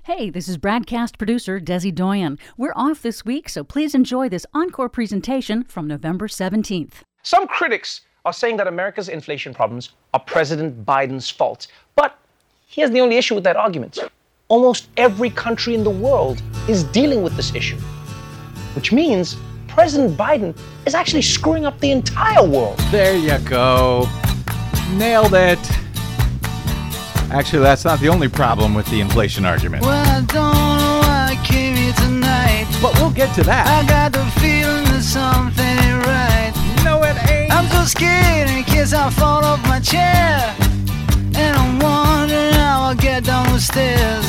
Hey, this is Bradcast producer Desi Doyen. We're off this week, so please enjoy this encore presentation from November 17th. Some critics are saying that America's inflation problems are President Biden's fault. But here's the only issue with that argument. Almost every country in the world is dealing with this issue, which means President Biden is actually screwing up the entire world. There you go. Nailed it. Actually, that's not the only problem with the inflation argument. Well, I don't know why I came here tonight, but we'll get to that. I got the feeling that something ain't right. No, it ain't. I'm so scared in case I fall off my chair, and I'm wondering how I'll get down the stairs.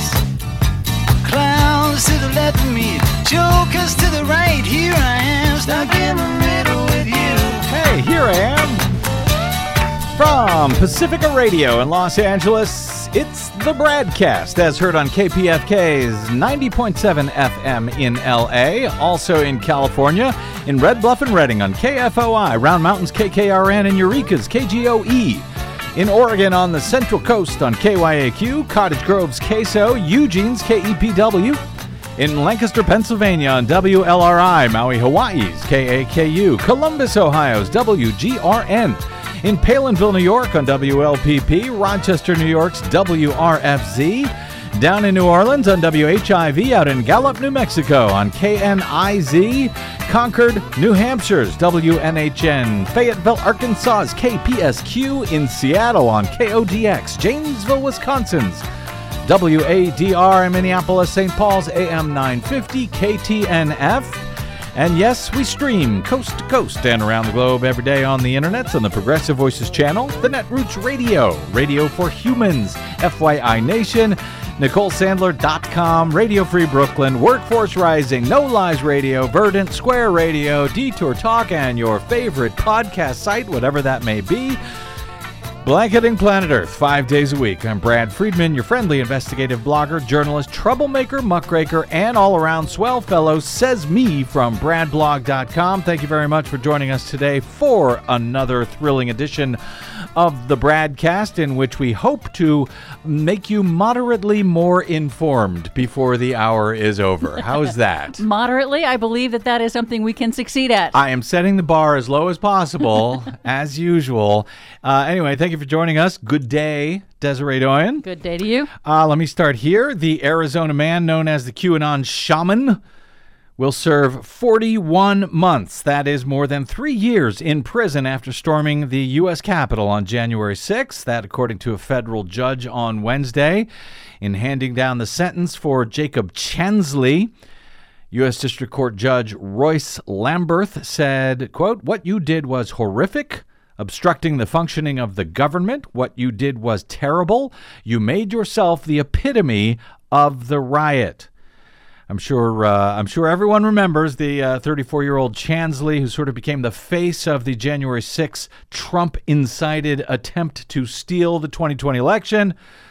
Clowns to the left of me, jokers to the right. Here I am, stuck in the middle with you. Hey, here I am. From Pacifica Radio in Los Angeles, it's the Bradcast, as heard on KPFK's 90.7 FM in LA, also in California, in Red Bluff and Redding on KFOI, Round Mountains KKRN, and Eureka's KGOE. In Oregon on the Central Coast on KYAQ, Cottage Grove's KSO, Eugene's KEPW. In Lancaster, Pennsylvania on WLRI, Maui, Hawaii's KAKU, Columbus, Ohio's WGRN. In Palinville, New York on WLPP, Rochester, New York's WRFZ, down in New Orleans on WHIV, out in Gallup, New Mexico on KNIZ, Concord, New Hampshire's WNHN, Fayetteville, Arkansas's KPSQ, in Seattle on KODX, Janesville, Wisconsin's WADR, in Minneapolis, St. Paul's AM 950, KTNF. And yes, we stream coast to coast and around the globe every day on the internet on the Progressive Voices channel, the Netroots Radio, Radio for Humans, FYI Nation, NicoleSandler.com, Radio Free Brooklyn, Workforce Rising, No Lies Radio, Verdant Square Radio, Detour Talk, and your favorite podcast site, whatever that may be. Blanketing Planet Earth 5 days a week. I'm Brad Friedman, your friendly investigative blogger, journalist, troublemaker, muckraker, and all-around swell fellow, says me from bradblog.com. Thank you very much for joining us today for another thrilling edition of the Bradcast, in which we hope to make you moderately more informed before the hour is over. How's that? Moderately? I believe that is something we can succeed at. I am setting the bar as low as possible, as usual. Anyway, thank you for joining us. Good day, Desiree Doyen. Good day to you. Let me start here. The Arizona man known as the QAnon Shaman will serve 41 months. That is more than 3 years in prison after storming the U.S. Capitol on January 6th. That, according to a federal judge on Wednesday. In handing down the sentence for Jacob Chansley, U.S. District Court Judge Royce Lamberth said, quote, "What you did was horrific, obstructing the functioning of the government. What you did was terrible. You made yourself the epitome of the riot." I'm sure everyone remembers the 34-year-old Chansley, who sort of became the face of the January 6th Trump-incited attempt to steal the 2020 election.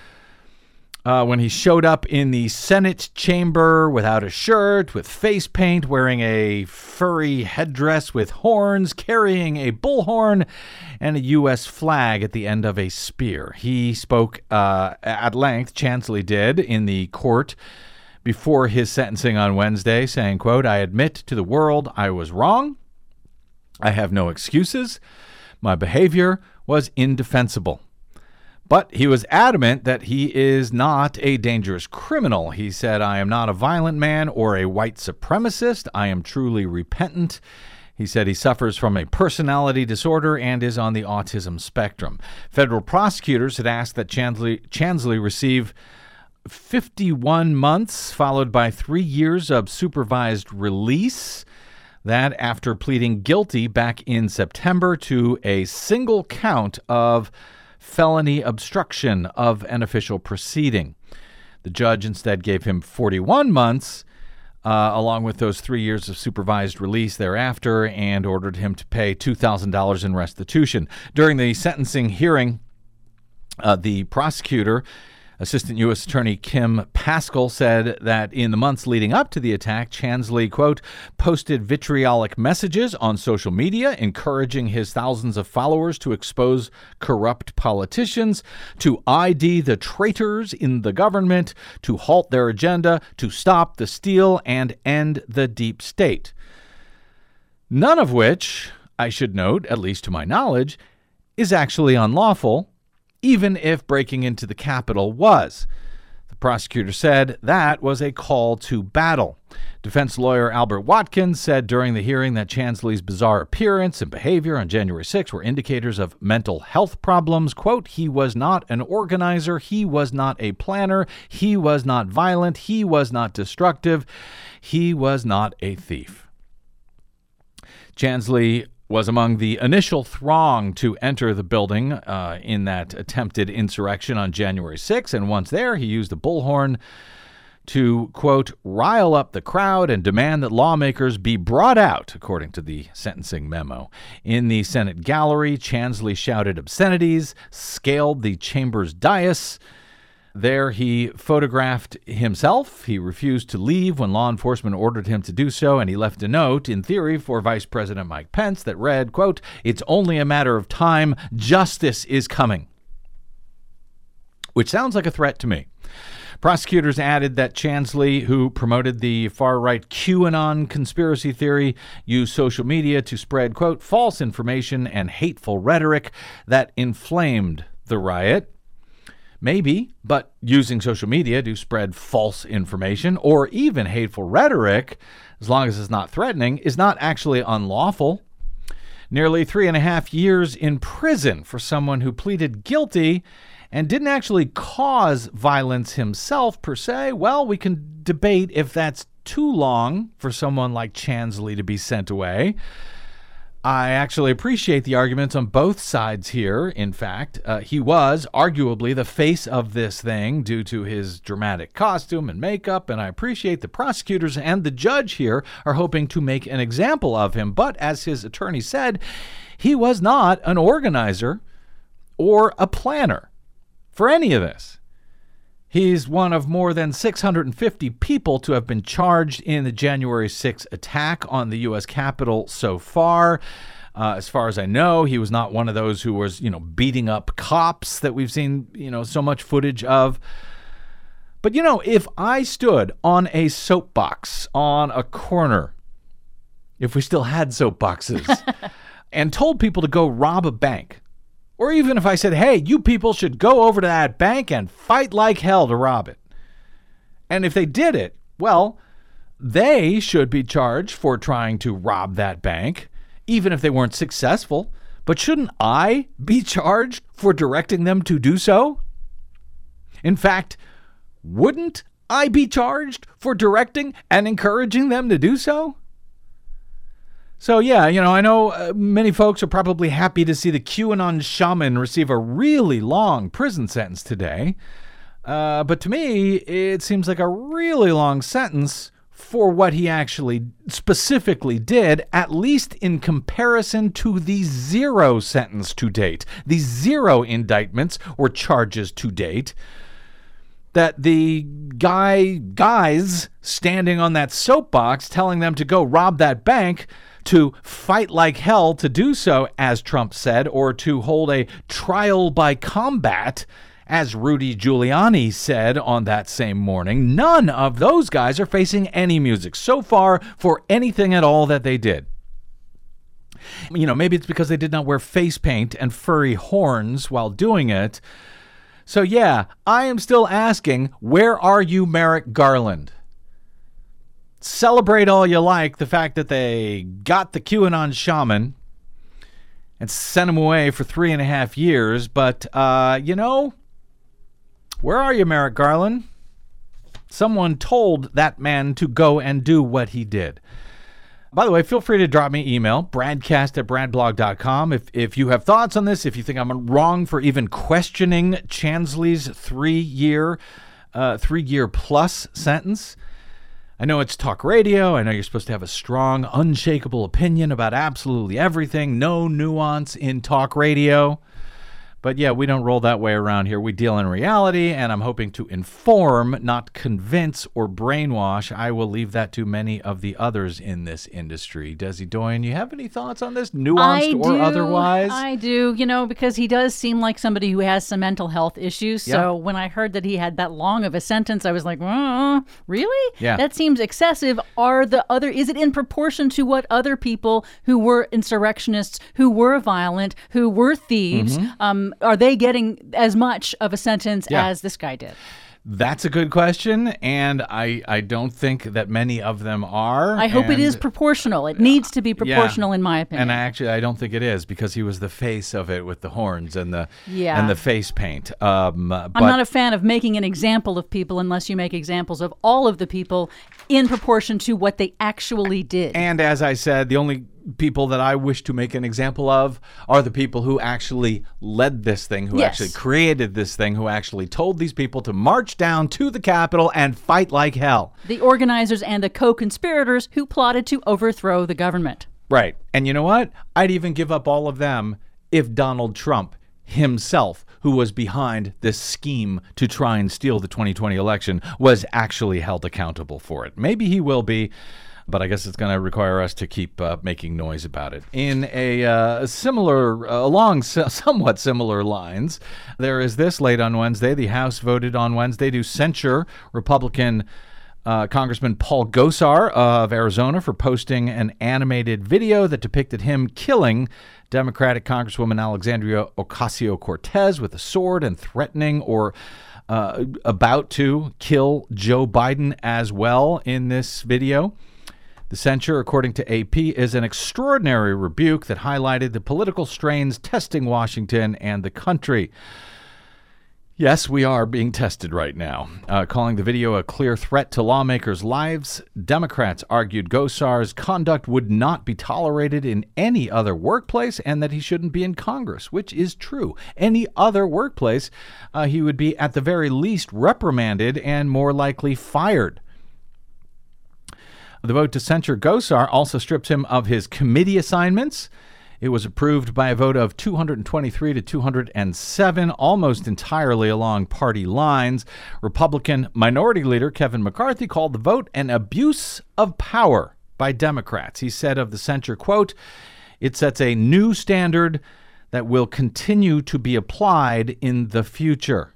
When he showed up in the Senate chamber without a shirt, with face paint, wearing a furry headdress with horns, carrying a bullhorn, and a U.S. flag at the end of a spear. He spoke at length, Chansley did, in the court before his sentencing on Wednesday, saying, quote, "I admit to the world I was wrong. I have no excuses. My behavior was indefensible." But he was adamant that he is not a dangerous criminal. He said, "I am not a violent man or a white supremacist. I am truly repentant." He said he suffers from a personality disorder and is on the autism spectrum. Federal prosecutors had asked that Chansley receive 51 months, followed by 3 years of supervised release. That after pleading guilty back in September to a single count of felony obstruction of an official proceeding. The judge instead gave him 41 months, along with those 3 years of supervised release thereafter, and ordered him to pay $2,000 in restitution. During the sentencing hearing, the prosecutor Assistant U.S. Attorney Kim Pascal said that in the months leading up to the attack, Chansley, quote, posted vitriolic messages on social media encouraging his thousands of followers to expose corrupt politicians, to ID the traitors in the government, to halt their agenda, to stop the steal and end the deep state. None of which, I should note, at least to my knowledge, is actually unlawful, even if breaking into the Capitol was. The prosecutor said that was a call to battle. Defense lawyer Albert Watkins said during the hearing that Chansley's bizarre appearance and behavior on January 6 were indicators of mental health problems. Quote, he was not an organizer. He was not a planner. He was not violent. He was not destructive. He was not a thief. Chansley was among the initial throng to enter the building in that attempted insurrection on January 6, and once there, he used a bullhorn to, quote, rile up the crowd and demand that lawmakers be brought out, according to the sentencing memo. In the Senate gallery, Chansley shouted obscenities, scaled the chamber's dais. There he photographed himself. He refused to leave when law enforcement ordered him to do so, and he left a note, in theory, for Vice President Mike Pence that read, quote, it's only a matter of time. Justice is coming. Which sounds like a threat to me. Prosecutors added that Chansley, who promoted the far-right QAnon conspiracy theory, used social media to spread, quote, false information and hateful rhetoric that inflamed the riot. Maybe, but using social media to spread false information or even hateful rhetoric, as long as it's not threatening, is not actually unlawful. Nearly 3.5 years in prison for someone who pleaded guilty and didn't actually cause violence himself per se. Well, we can debate if that's too long for someone like Chansley to be sent away. I actually appreciate the arguments on both sides here. In fact, he was arguably the face of this thing due to his dramatic costume and makeup, and I appreciate the prosecutors and the judge here are hoping to make an example of him. But as his attorney said, he was not an organizer or a planner for any of this. He's one of more than 650 people to have been charged in the January 6th attack on the U.S. Capitol so far. As far as I know, he was not one of those who was, beating up cops that we've seen, so much footage of. But, if I stood on a soapbox on a corner, if we still had soapboxes, and told people to go rob a bank, or even if I said, hey, you people should go over to that bank and fight like hell to rob it. And if they did it, well, they should be charged for trying to rob that bank, even if they weren't successful. But shouldn't I be charged for directing them to do so? In fact, wouldn't I be charged for directing and encouraging them to do so? So, yeah, I know many folks are probably happy to see the QAnon shaman receive a really long prison sentence today. But to me, it seems like a really long sentence for what he actually specifically did, at least in comparison to the zero sentence to date, the zero indictments or charges to date that the guys standing on that soapbox telling them to go rob that bank, to fight like hell to do so, as Trump said, or to hold a trial by combat, as Rudy Giuliani said on that same morning. None of those guys are facing any music so far for anything at all that they did. Maybe it's because they did not wear face paint and furry horns while doing it. So yeah, I am still asking, where are you, Merrick Garland? Celebrate all you like the fact that they got the QAnon shaman and sent him away for 3.5 years. But, where are you, Merrick Garland? Someone told that man to go and do what he did. By the way, feel free to drop me email, bradcast@bradblog.com. If you have thoughts on this, if you think I'm wrong for even questioning Chansley's 3-year plus sentence. I know it's talk radio. I know you're supposed to have a strong, unshakable opinion about absolutely everything. No nuance in talk radio. But yeah, we don't roll that way around here. We deal in reality, and I'm hoping to inform, not convince or brainwash. I will leave that to many of the others in this industry. Desi Doyen, you have any thoughts on this, nuanced or otherwise? I do, because he does seem like somebody who has some mental health issues. Yeah. So when I heard that he had that long of a sentence, I was like, really? Yeah. That seems excessive. Is it in proportion to what other people who were insurrectionists, who were violent, who were thieves, are they getting as much of a sentence as this guy did? That's a good question, and I don't think that many of them are. I hope it is proportional. It needs to be proportional, in my opinion. And I don't think it is, because he was the face of it with the horns and the face paint. I'm not a fan of making an example of people unless you make examples of all of the people in proportion to what they actually did. And as I said, the only people that I wish to make an example of are the people who actually led this thing, who actually created this thing, who actually told these people to march down to the Capitol and fight like hell. The organizers and the co-conspirators who plotted to overthrow the government. Right. And you know what? I'd even give up all of them if Donald Trump himself, who was behind this scheme to try and steal the 2020 election, was actually held accountable for it. Maybe he will be, but I guess it's going to require us to keep making noise about it. In along somewhat similar lines, there is this late on Wednesday. The House voted on Wednesday to censure Republican Congressman Paul Gosar of Arizona for posting an animated video that depicted him killing Democratic Congresswoman Alexandria Ocasio-Cortez with a sword and threatening or about to kill Joe Biden as well in this video. The censure, according to AP, is an extraordinary rebuke that highlighted the political strains testing Washington and the country. Yes, we are being tested right now. Calling the video a clear threat to lawmakers' lives, Democrats argued Gosar's conduct would not be tolerated in any other workplace and that he shouldn't be in Congress, which is true. Any other workplace, he would be at the very least reprimanded and more likely fired. The vote to censure Gosar also strips him of his committee assignments. It was approved by a vote of 223 to 207, almost entirely along party lines. Republican Minority Leader Kevin McCarthy called the vote an abuse of power by Democrats. He said of the censure, quote, "It sets a new standard that will continue to be applied in the future."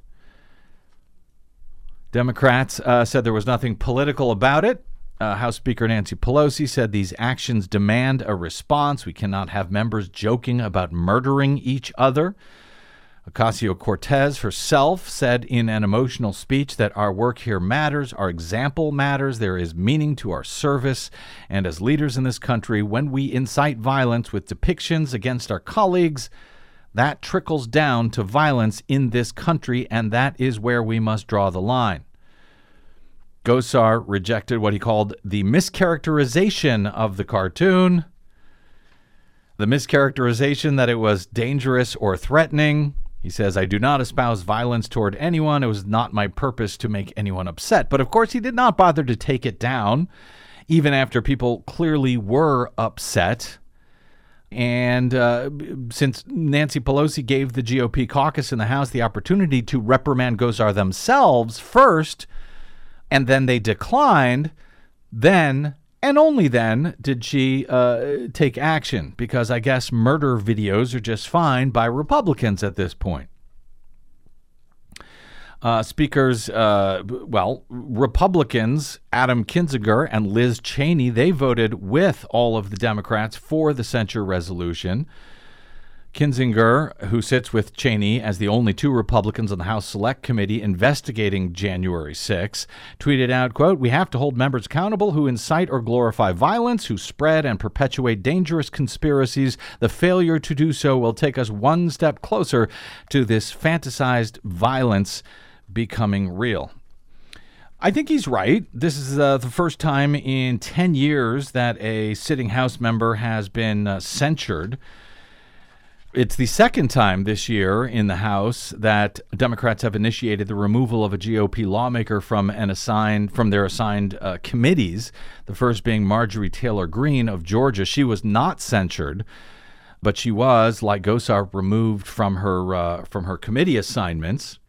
Democrats said there was nothing political about it. House Speaker Nancy Pelosi said these actions demand a response. We cannot have members joking about murdering each other. Ocasio-Cortez herself said in an emotional speech that our work here matters, our example matters, there is meaning to our service, and as leaders in this country, when we incite violence with depictions against our colleagues, that trickles down to violence in this country, and that is where we must draw the line. Gosar rejected what he called the mischaracterization of the cartoon, the mischaracterization that it was dangerous or threatening. He says, "I do not espouse violence toward anyone. It was not my purpose to make anyone upset." But of course, he did not bother to take it down, even after people clearly were upset. And since Nancy Pelosi gave the GOP caucus in the House the opportunity to reprimand Gosar themselves first, and then they declined, then and only then did she take action, because I guess murder videos are just fine by Republicans at this point. Republicans Adam Kinzinger and Liz Cheney, they voted with all of the Democrats for the censure resolution. Kinzinger, who sits with Cheney as the only two Republicans on the House Select Committee investigating January 6, tweeted out, quote, "We have to hold members accountable who incite or glorify violence, who spread and perpetuate dangerous conspiracies. The failure to do so will take us one step closer to this fantasized violence becoming real." I think he's right. This is the first time in 10 years that a sitting House member has been censured. It's the second time this year in the House that Democrats have initiated the removal of a GOP lawmaker from their assigned committees, the first being Marjorie Taylor Greene of Georgia. She was not censured but she was, like Gosar, removed from her committee assignments.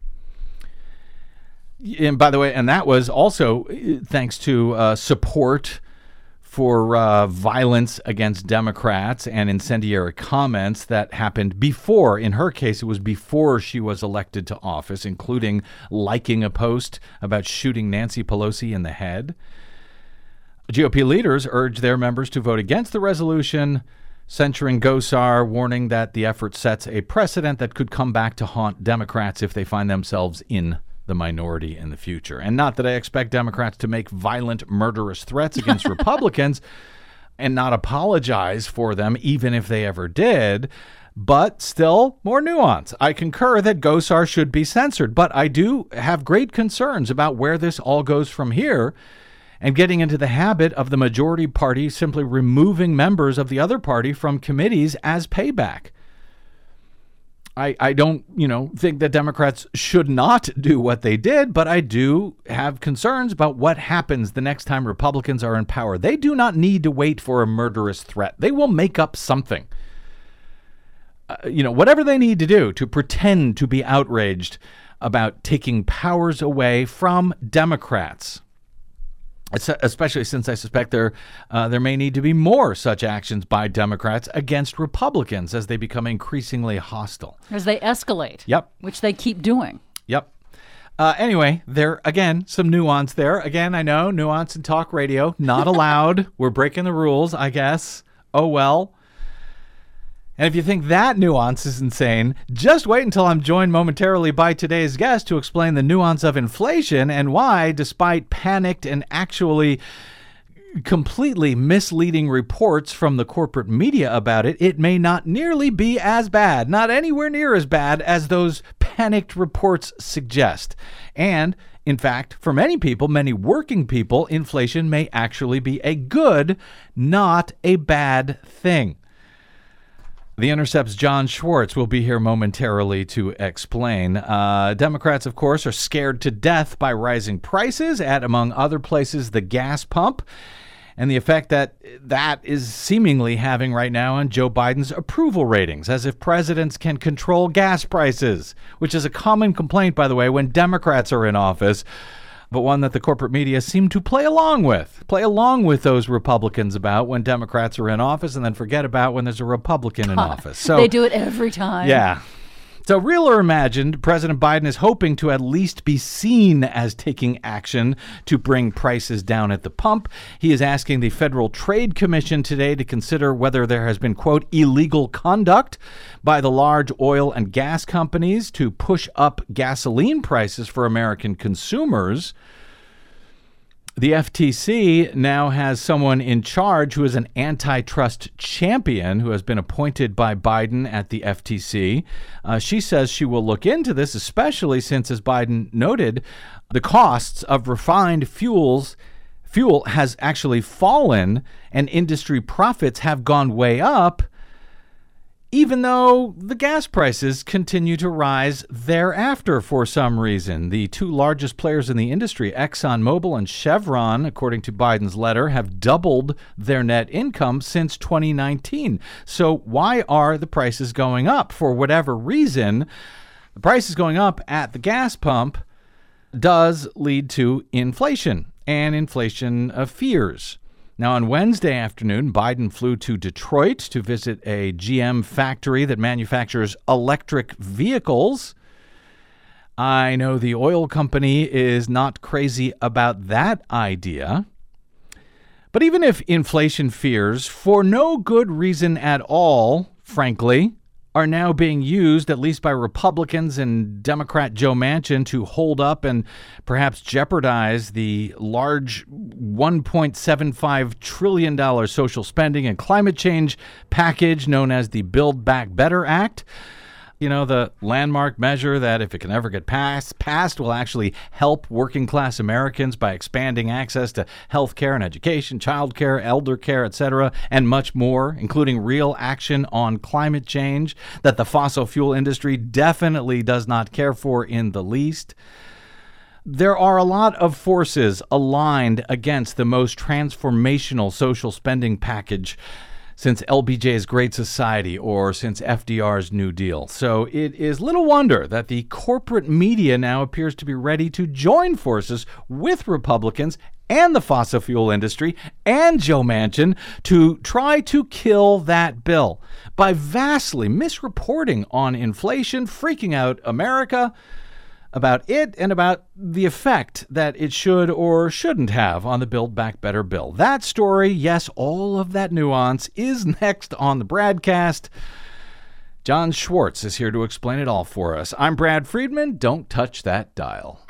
And by the way, and that was also thanks to support for violence against Democrats and incendiary comments that happened before. In her case, it was before she was elected to office, including liking a post about shooting Nancy Pelosi in the head. GOP leaders urged their members to vote against the resolution, censuring Gosar, warning that the effort sets a precedent that could come back to haunt Democrats if they find themselves in the minority in the future. And not that I expect Democrats to make violent, murderous threats against Republicans and not apologize for them, even if they ever did, but still more nuance. I concur that Gosar should be censored, but I do have great concerns about where this all goes from here and getting into the habit of the majority party simply removing members of the other party from committees as payback. I don't, think that Democrats should not do what they did, but I do have concerns about what happens the next time Republicans are in power. They do not need to wait for a murderous threat. They will make up something. Whatever they need to do to pretend to be outraged about taking powers away from Democrats. Especially since I suspect there may need to be more such actions by Democrats against Republicans as they become increasingly hostile. As they escalate. Yep. Which they keep doing. Yep. Anyway, again, some nuance there. Again, I know, nuance in talk radio, not allowed. We're breaking the rules, I guess. Oh, well. And if you think that nuance is insane, just wait until I'm joined momentarily by today's guest to explain the nuance of inflation and why, despite panicked and actually completely misleading reports from the corporate media about it, it may not nearly be as bad, not anywhere near as bad as those panicked reports suggest. And in fact, for many people, many working people, inflation may actually be a good, not a bad thing. The Intercept's John Schwartz will be here momentarily to explain. Democrats, of course, are scared to death by rising prices at, among other places, the gas pump, and the effect that is seemingly having right now on Joe Biden's approval ratings, as if presidents can control gas prices, which is a common complaint, by the way, when Democrats are in office, but one that the corporate media seem to play along with those Republicans about when Democrats are in office and then forget about when there's a Republican in office. So they do it every time. Yeah. So real or imagined, President Biden is hoping to at least be seen as taking action to bring prices down at the pump. He is asking the Federal Trade Commission today to consider whether there has been, quote, illegal conduct by the large oil and gas companies to push up gasoline prices for American consumers. The FTC now has someone in charge who is an antitrust champion who has been appointed by Biden at the FTC. She says she will look into this, especially since, as Biden noted, the costs of refined fuel has actually fallen and industry profits have gone way up, even though the gas prices continue to rise thereafter for some reason. The two largest players in the industry, ExxonMobil and Chevron, according to Biden's letter, have doubled their net income since 2019. So why are the prices going up? For whatever reason, the prices going up at the gas pump does lead to inflation and inflation fears. Now, on Wednesday afternoon, Biden flew to Detroit to visit a GM factory that manufactures electric vehicles. I know the oil company is not crazy about that idea. But even if inflation fears, for no good reason at all, frankly, are now being used, at least by Republicans and Democrat Joe Manchin, to hold up and perhaps jeopardize the large $1.75 trillion social spending and climate change package known as the Build Back Better Act. You know, the landmark measure that, if it can ever get passed, will actually help working class Americans by expanding access to health care and education, child care, elder care, etc., and much more, including real action on climate change that the fossil fuel industry definitely does not care for in the least. There are a lot of forces aligned against the most transformational social spending package since LBJ's Great Society or since FDR's New Deal. So it is little wonder that the corporate media now appears to be ready to join forces with Republicans and the fossil fuel industry and Joe Manchin to try to kill that bill by vastly misreporting on inflation, freaking out America about it and about the effect that it should or shouldn't have on the Build Back Better bill. That story, yes, all of that nuance is next on the Bradcast. John Schwartz is here to explain it all for us. I'm Brad Friedman. Don't touch that dial.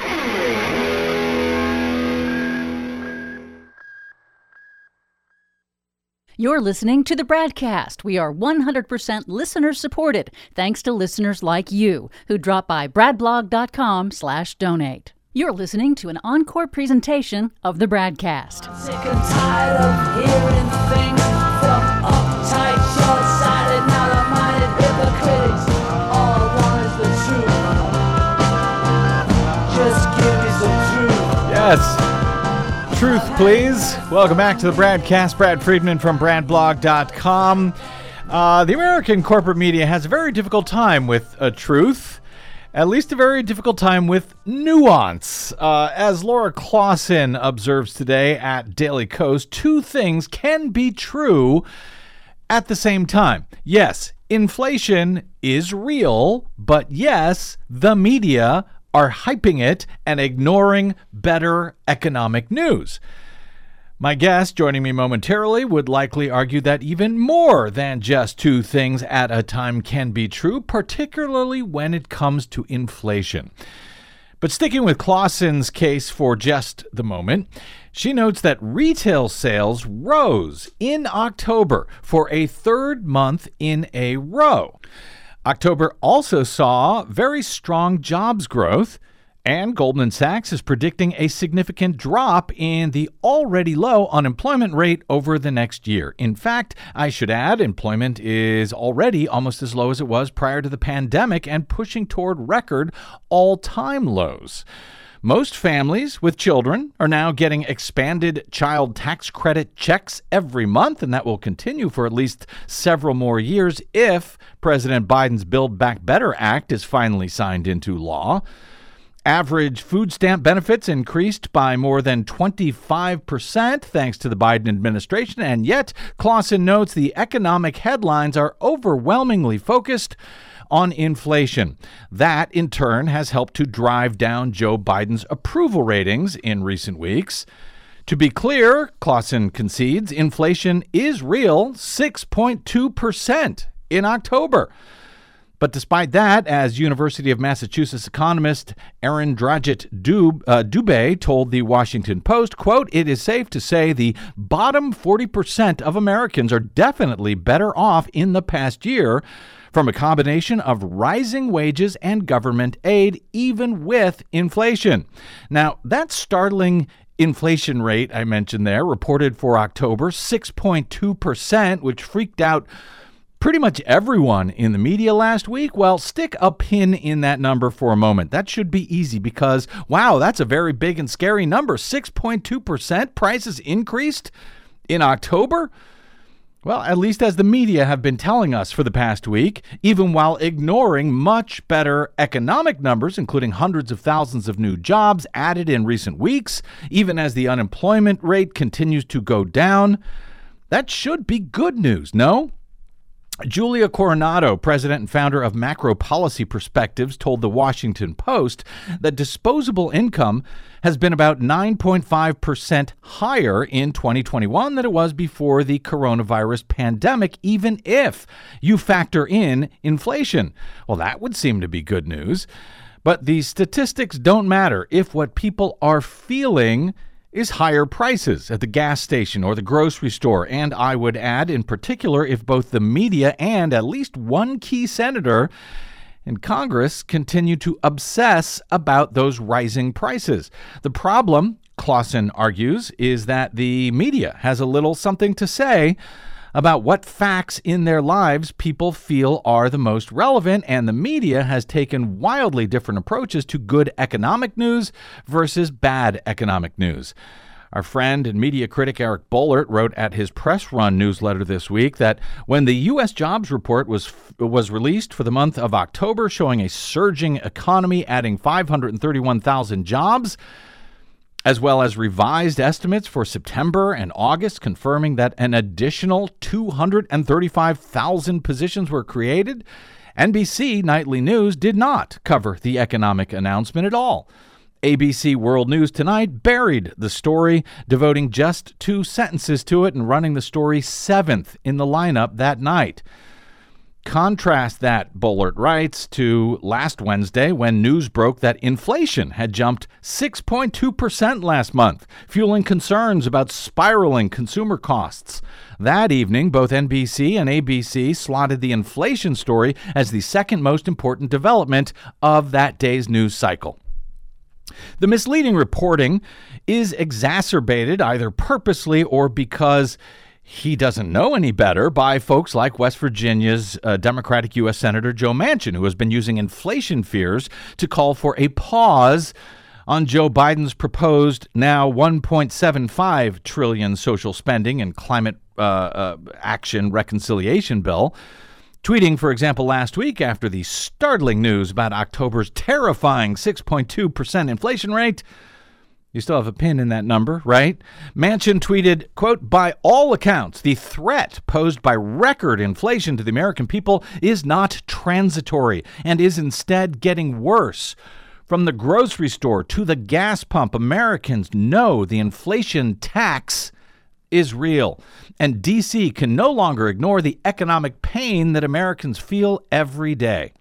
You're listening to the Bradcast. We are 100% listener-supported, thanks to listeners like you who drop by bradblog.com/donate. You're listening to an encore presentation of the Bradcast. I'm sick and tired of hearing things from uptight, short-sighted, narrow-minded hypocrites. All I want is the truth. Just give me some truth. Yes. Truth, please. Welcome back to the Bradcast. Brad Friedman from bradblog.com. The American corporate media has a very difficult time with truth, at least a very difficult time with nuance. As Laura Clausen observes today at Daily Kos, two things can be true at the same time. Yes, inflation is real, but yes, the media are hyping it and ignoring better economic news. My guest, joining me momentarily, would likely argue that even more than just two things at a time can be true, particularly when it comes to inflation. But sticking with Clausen's case for just the moment, she notes that retail sales rose in October for a third month in a row. October also saw very strong jobs growth, and Goldman Sachs is predicting a significant drop in the already low unemployment rate over the next year. In fact, I should add, employment is already almost as low as it was prior to the pandemic and pushing toward record all-time lows. Most families with children are now getting expanded child tax credit checks every month, and that will continue for at least several more years if President Biden's Build Back Better Act is finally signed into law. Average food stamp benefits increased by more than 25% thanks to the Biden administration, and yet Clausen notes the economic headlines are overwhelmingly focused on inflation. That, in turn, has helped to drive down Joe Biden's approval ratings in recent weeks. To be clear, Clausen concedes inflation is real, 6.2% in October. But despite that, as University of Massachusetts economist Erin Dubé told the Washington Post, quote, "It is safe to say the bottom 40% of Americans are definitely better off in the past year from a combination of rising wages and government aid, even with inflation." Now, that startling inflation rate I mentioned there, reported for October, 6.2%, which freaked out pretty much everyone in the media last week. Well, stick a pin in that number for a moment. That should be easy because, wow, that's a very big and scary number. 6.2% prices increased in October. Well, at least as the media have been telling us for the past week, even while ignoring much better economic numbers, including hundreds of thousands of new jobs added in recent weeks, even as the unemployment rate continues to go down. That should be good news, no? Julia Coronado, president and founder of Macro Policy Perspectives, told the Washington Post that disposable income has been about 9.5% higher in 2021 than it was before the coronavirus pandemic, even if you factor in inflation. Well, that would seem to be good news. But the statistics don't matter if what people are feeling is higher prices at the gas station or the grocery store. And I would add, in particular, if both the media and at least one key senator in Congress continue to obsess about those rising prices. The problem, Clausen argues, is that the media has a little something to say about what facts in their lives people feel are the most relevant, and the media has taken wildly different approaches to good economic news versus bad economic news. Our friend and media critic Eric Boehlert wrote at his Press Run newsletter this week that when the U.S. jobs report was released for the month of October, showing a surging economy, adding 531,000 jobs, as well as revised estimates for September and August, confirming that an additional 235,000 positions were created, NBC Nightly News did not cover the economic announcement at all. ABC World News Tonight buried the story, devoting just 2 sentences to it and running the story 7th in the lineup that night. Contrast that, Boehlert writes, to last Wednesday when news broke that inflation had jumped 6.2% last month, fueling concerns about spiraling consumer costs. That evening, both NBC and ABC slotted the inflation story as the second most important development of that day's news cycle. The misleading reporting is exacerbated either purposely or because he doesn't know any better by folks like West Virginia's Democratic U.S. Senator Joe Manchin, who has been using inflation fears to call for a pause on Joe Biden's proposed now $1.75 trillion social spending and climate action reconciliation bill. Tweeting, for example, last week after the startling news about October's terrifying 6.2% inflation rate. You still have a pin in that number, right? Manchin tweeted, quote, "By all accounts, the threat posed by record inflation to the American people is not transitory and is instead getting worse. From the grocery store to the gas pump, Americans know the inflation tax is real, and D.C. can no longer ignore the economic pain that Americans feel every day."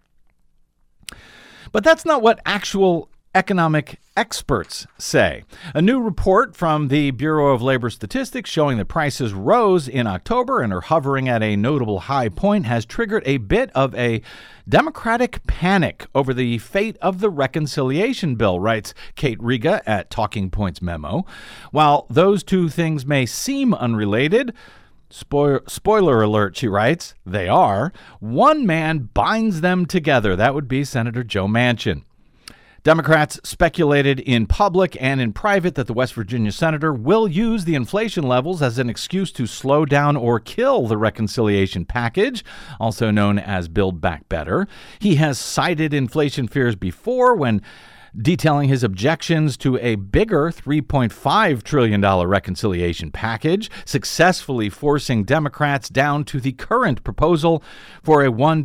But that's not what actual economic experts say. A new report from the Bureau of Labor Statistics showing that prices rose in October and are hovering at a notable high point has triggered a bit of a Democratic panic over the fate of the reconciliation bill, writes Kate Riga at Talking Points Memo. While those two things may seem unrelated, spoiler alert, she writes, they are. One man binds them together. That would be Senator Joe Manchin. Democrats speculated in public and in private that the West Virginia senator will use the inflation levels as an excuse to slow down or kill the reconciliation package, also known as Build Back Better. He has cited inflation fears before when detailing his objections to a bigger $3.5 trillion reconciliation package, successfully forcing Democrats down to the current proposal for a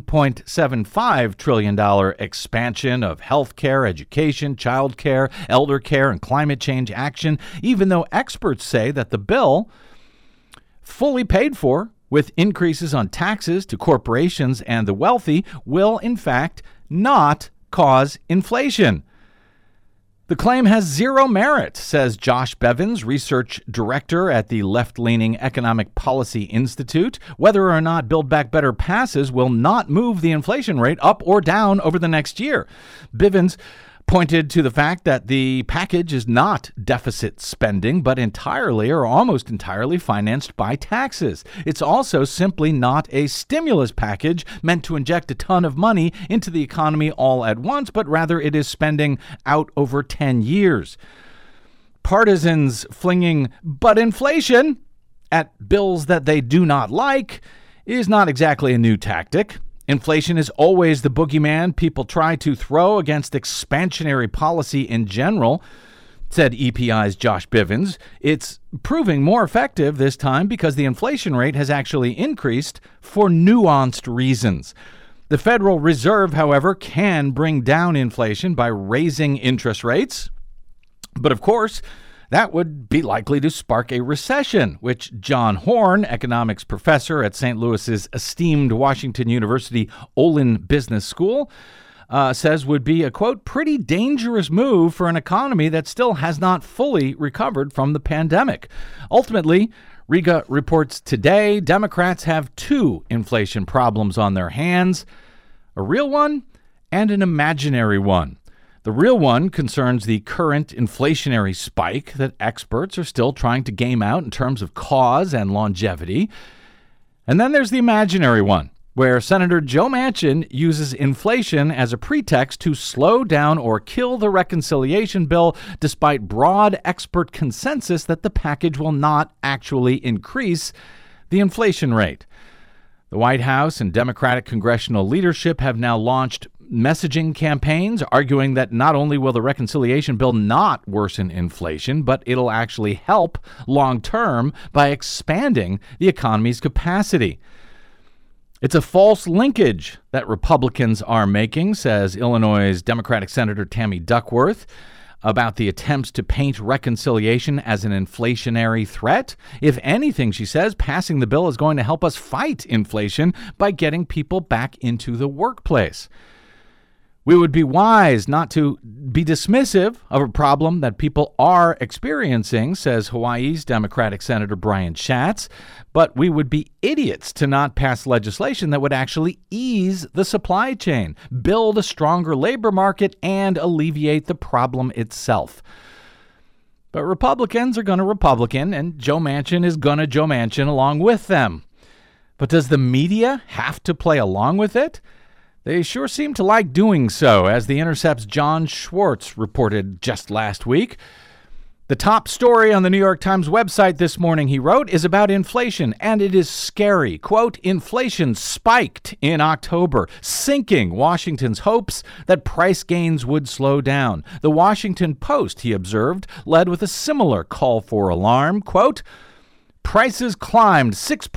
$1.75 trillion expansion of health care, education, child care, elder care, and climate change action, even though experts say that the bill, fully paid for with increases on taxes to corporations and the wealthy, will in fact not cause inflation. The claim has zero merit, says Josh Bevins, research director at the left-leaning Economic Policy Institute. Whether or not Build Back Better passes will not move the inflation rate up or down over the next year. Bevins pointed to the fact that the package is not deficit spending, but entirely or almost entirely financed by taxes. It's also simply not a stimulus package meant to inject a ton of money into the economy all at once, but rather it is spending out over 10 years. Partisans flinging "but inflation" at bills that they do not like is not exactly a new tactic. Inflation is always the boogeyman people try to throw against expansionary policy in general, said EPI's Josh Bevins. It's proving more effective this time because the inflation rate has actually increased for nuanced reasons. The Federal Reserve, however, can bring down inflation by raising interest rates. But of course, that would be likely to spark a recession, which John Horn, economics professor at St. Louis's esteemed Washington University Olin Business School, says would be a, quote, pretty dangerous move for an economy that still has not fully recovered from the pandemic. Ultimately, Riga reports today Democrats have two inflation problems on their hands, a real one and an imaginary one. The real one concerns the current inflationary spike that experts are still trying to game out in terms of cause and longevity. And then there's the imaginary one, where Senator Joe Manchin uses inflation as a pretext to slow down or kill the reconciliation bill, despite broad expert consensus that the package will not actually increase the inflation rate. The White House and Democratic congressional leadership have now launched messaging campaigns arguing that not only will the reconciliation bill not worsen inflation, but it'll actually help long term by expanding the economy's capacity. It's a false linkage that Republicans are making, says Illinois' Democratic Senator Tammy Duckworth, about the attempts to paint reconciliation as an inflationary threat. If anything, she says, passing the bill is going to help us fight inflation by getting people back into the workplace. We would be wise not to be dismissive of a problem that people are experiencing, says Hawaii's Democratic Senator Brian Schatz, but we would be idiots to not pass legislation that would actually ease the supply chain, build a stronger labor market, and alleviate the problem itself. But Republicans are going to Republican, and Joe Manchin is going to Joe Manchin along with them. But does the media have to play along with it? They sure seem to like doing so, as The Intercept's John Schwartz reported just last week. The top story on the New York Times website this morning, he wrote, is about inflation, and it is scary. Quote, inflation spiked in October, sinking Washington's hopes that price gains would slow down. The Washington Post, he observed, led with a similar call for alarm. Quote, prices climbed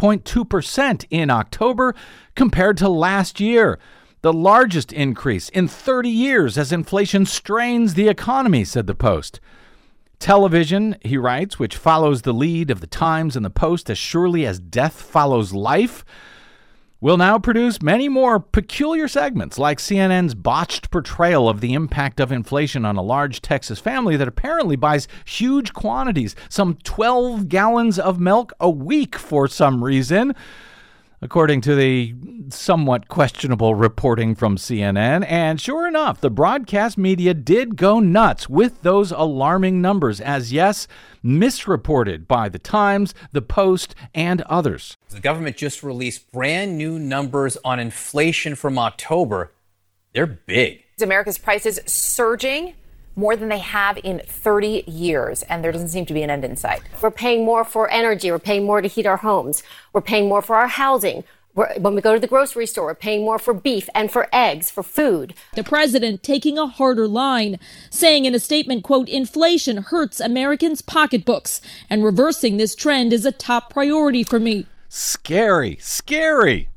6.2% in October compared to last year, the largest increase in 30 years as inflation strains the economy, said the Post. Television, he writes, which follows the lead of the Times and the Post as surely as death follows life, will now produce many more peculiar segments like CNN's botched portrayal of the impact of inflation on a large Texas family that apparently buys huge quantities, some 12 gallons of milk a week for some reason, according to the somewhat questionable reporting from CNN. And sure enough, the broadcast media did go nuts with those alarming numbers, as yes, misreported by the Times, the Post, and others. The government just released brand new numbers on inflation from October. They're big. America's prices surging more than they have in 30 years, and there doesn't seem to be an end in sight. We're paying more for energy. We're paying more to heat our homes. We're paying more for our housing. When we go to the grocery store, we're paying more for beef and for eggs, for food. The president taking a harder line, saying in a statement, quote, inflation hurts Americans' pocketbooks, and reversing this trend is a top priority for me. Scary, scary.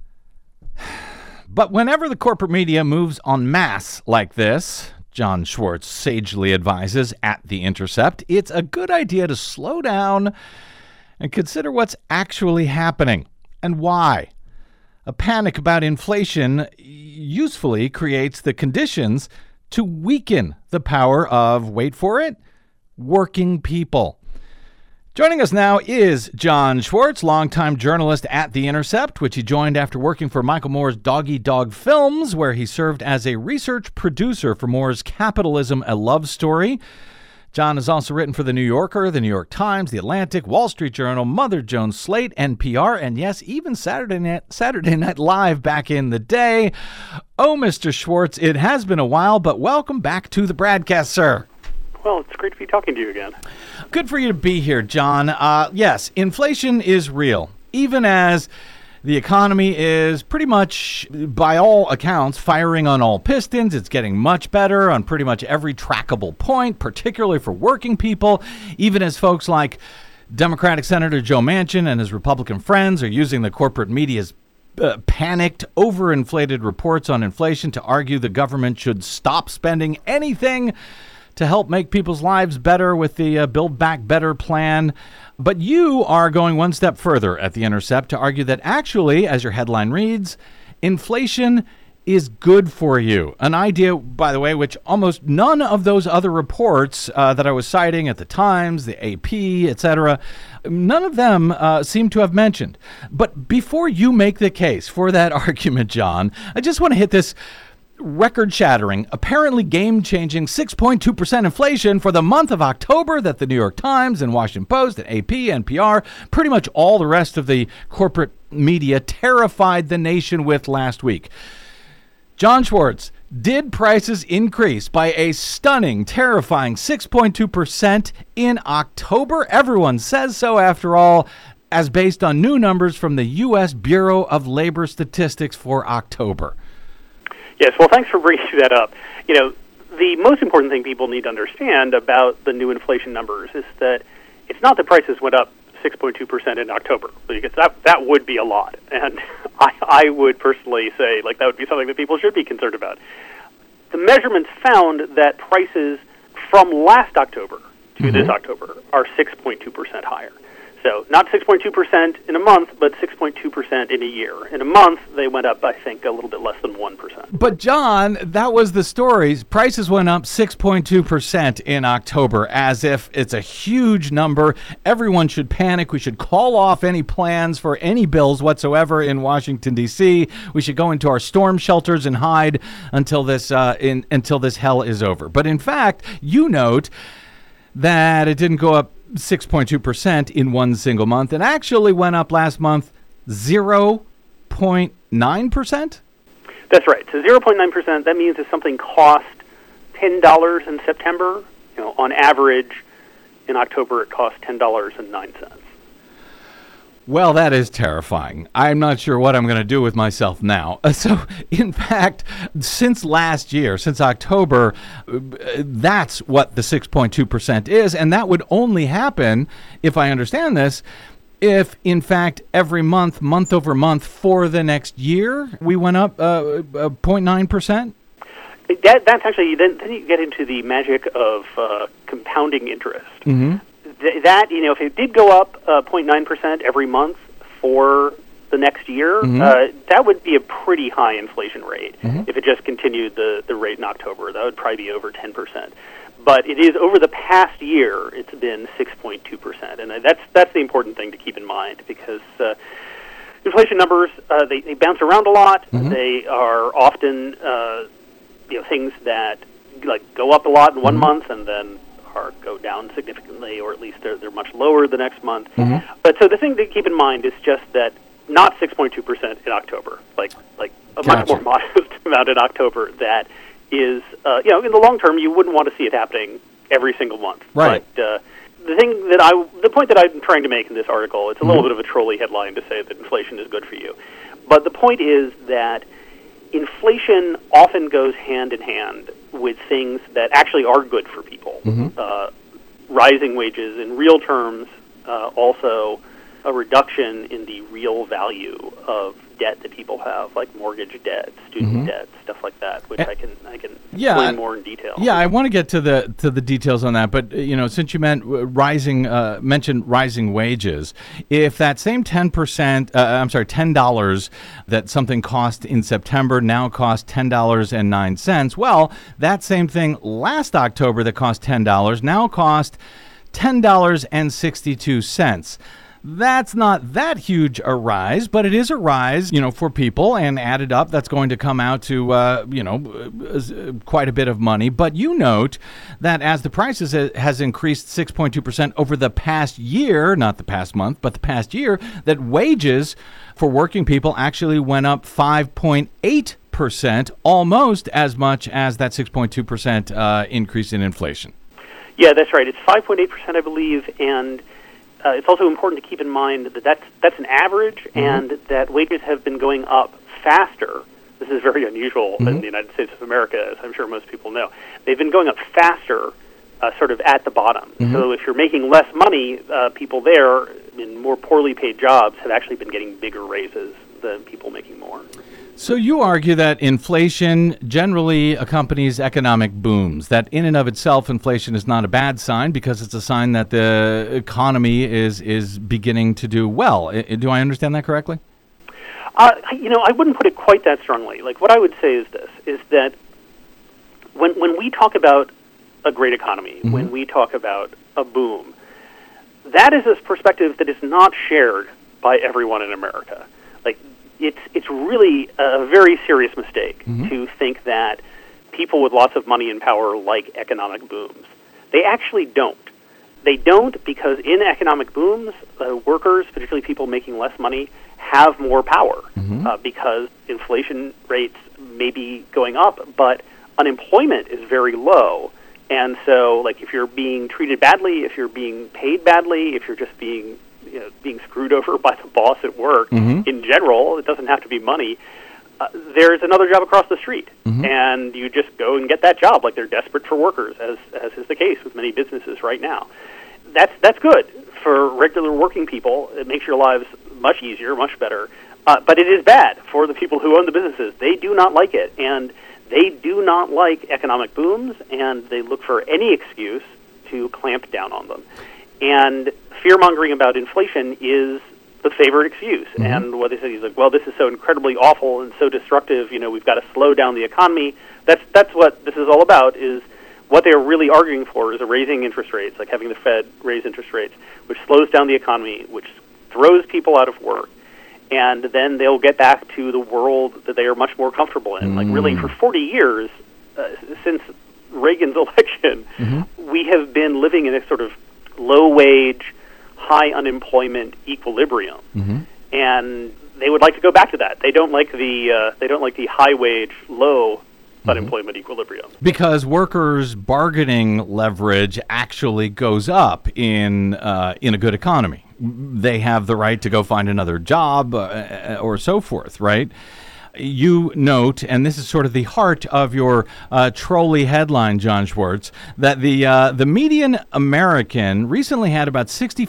But whenever the corporate media moves en masse like this, John Schwartz sagely advises at The Intercept, it's a good idea to slow down and consider what's actually happening and why. A panic about inflation usefully creates the conditions to weaken the power of, wait for it, working people. Joining us now is John Schwartz, longtime journalist at The Intercept, which he joined after working for Michael Moore's Dog Eat Dog Films, where he served as a research producer for Moore's Capitalism, A Love Story. John has also written for The New Yorker, The New York Times, The Atlantic, Wall Street Journal, Mother Jones, Slate, NPR, and yes, even Saturday Night Live back in the day. Oh, Mr. Schwartz, it has been a while, but welcome back to the broadcast, sir. Well, it's great to be talking to you again. Good for you to be here, John. Yes, inflation is real, even as the economy is pretty much, by all accounts, firing on all pistons. It's getting much better on pretty much every trackable point, particularly for working people, even as folks like Democratic Senator Joe Manchin and his Republican friends are using the corporate media's panicked, overinflated reports on inflation to argue the government should stop spending anything to help make people's lives better with the Build Back Better plan. But you are going one step further at The Intercept to argue that actually, as your headline reads, inflation is good for you. An idea, by the way, which almost none of those other reports that I was citing at the Times, the AP, etc., none of them seem to have mentioned. But before you make the case for that argument, John, I just want to hit this record-shattering, apparently game-changing 6.2% inflation for the month of October that the New York Times and Washington Post and AP, NPR, pretty much all the rest of the corporate media terrified the nation with last week. John Schwartz, did prices increase by a stunning, terrifying 6.2% in October? Everyone says so, after all, as based on new numbers from the U.S. Bureau of Labor Statistics for October. Yes, well, thanks for bringing that up. You know, the most important thing people need to understand about the new inflation numbers is that it's not that prices went up 6.2% in October, because that would be a lot. And I would personally say, like, that would be something that people should be concerned about. The measurements found that prices from last October to this October are 6.2% higher. So not 6.2% in a month, but 6.2% in a year. In a month, they went up, I think, a little bit less than 1%. But, John, that was the story. Prices went up 6.2% in October, as if it's a huge number. Everyone should panic. We should call off any plans for any bills whatsoever in Washington, D.C. We should go into our storm shelters and hide until this hell is over. But, in fact, you note that it didn't go up 6.2% in one single month, and actually went up last month 0.9%? That's right. So 0.9%, that means if something cost $10 in September, on average in October it cost $10.09. Well, that is terrifying. I'm not sure what I'm going to do with myself now. So, in fact, since last year, since October, that's what the 6.2% is, and that would only happen, if I understand this, if, in fact, every month, month over month for the next year, we went up 0.9%? That's actually, then you get into the magic of compounding interest. Mm-hmm. That, if it did go up 0.9% every month for the next year, that would be a pretty high inflation rate. If it just continued the rate in October, that would probably be over 10%. But it is, over the past year, it's been 6.2%. And that's the important thing to keep in mind, because inflation numbers, they bounce around a lot. They are often things that go up a lot in one month and then go down significantly, or at least they're much lower the next month. But so the thing to keep in mind is just that not 6.2% in October, like a much more modest amount in October. That is, in the long term, you wouldn't want to see it happening every single month. Right. But the point that I'm trying to make in this article, it's a little bit of a trolley headline to say that inflation is good for you, but the point is that inflation often goes hand in hand with things that actually are good for people. Rising wages in real terms, also a reduction in the real value of debt that people have, like mortgage debt, student debt, stuff like that, which I can explain more in detail. Yeah, I want to get to the details on that, but since you mentioned rising wages, if that same $10 that something cost in September now costs $10.09, well, that same thing last October that cost $10 now cost $10.62. That's not that huge a rise, but it is a rise, for people, and added up, that's going to come out to, quite a bit of money. But you note that as the prices has increased 6.2% over the past year, not the past month, but the past year, that wages for working people actually went up 5.8%, almost as much as that 6.2% increase in inflation. Yeah, that's right. It's 5.8%, I believe, and it's also important to keep in mind that that's an average, and that wages have been going up faster. This is very unusual in the United States of America, as I'm sure most people know. They've been going up faster, sort of at the bottom. So if you're making less money, people there in more poorly paid jobs have actually been getting bigger raises than people making more. So you argue that inflation generally accompanies economic booms, that in and of itself inflation is not a bad sign because it's a sign that the economy is beginning to do well. Do I understand that correctly? I wouldn't put it quite that strongly. Like, what I would say is this, is that when we talk about a great economy, when we talk about a boom, that is a perspective that is not shared by everyone in America. Like, it's really a very serious mistake to think that people with lots of money and power like economic booms. They actually don't. They don't, because in economic booms, workers, particularly people making less money, have more power because inflation rates may be going up, but unemployment is very low. And so, like, if you're being treated badly, if you're being paid badly, if you're just being screwed over by the boss at work, in general, it doesn't have to be money. There's another job across the street, and you just go and get that job. Like, they're desperate for workers, as is the case with many businesses right now. That's good for regular working people. It makes your lives much easier, much better. But it is bad for the people who own the businesses. They do not like it, and they do not like economic booms, and they look for any excuse to clamp down on them. And fear-mongering about inflation is the favorite excuse. And what they say is like, well, this is so incredibly awful and so destructive, we've got to slow down the economy. That's what this is all about, is what they're really arguing for is raising interest rates, like having the Fed raise interest rates, which slows down the economy, which throws people out of work. And then they'll get back to the world that they are much more comfortable in. Like, really, for 40 years, since Reagan's election, we have been living in a sort of low-wage, high unemployment equilibrium, and they would like to go back to that. They don't like the high-wage, low unemployment equilibrium, because workers' bargaining leverage actually goes up in a good economy. They have the right to go find another job or so forth, right? You note, and this is sort of the heart of your trolley headline, John Schwartz, that the median American recently had about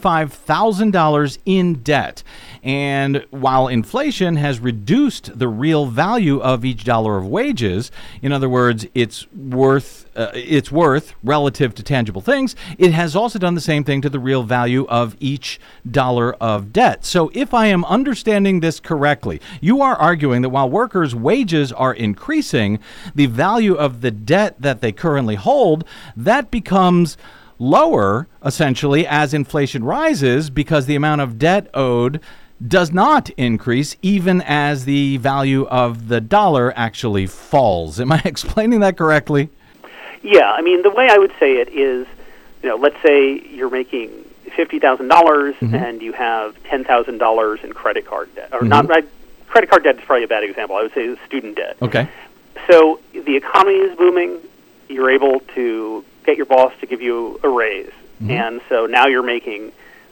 $65,000 in debt. And while inflation has reduced the real value of each dollar of wages, in other words, its worth relative to tangible things, it has also done the same thing to the real value of each dollar of debt. So if I am understanding this correctly, you are arguing that while workers' wages are increasing, the value of the debt that they currently hold, that becomes lower, essentially, as inflation rises, because the amount of debt owed does not increase even as the value of the dollar actually falls. Am I explaining that correctly? Yeah, I mean, the way I would say it is, let's say you're making $50,000 and you have $10,000 in credit card debt. Or not, credit card debt is probably a bad example. I would say student debt. Okay. So the economy is booming. You're able to get your boss to give you a raise. And so now you're making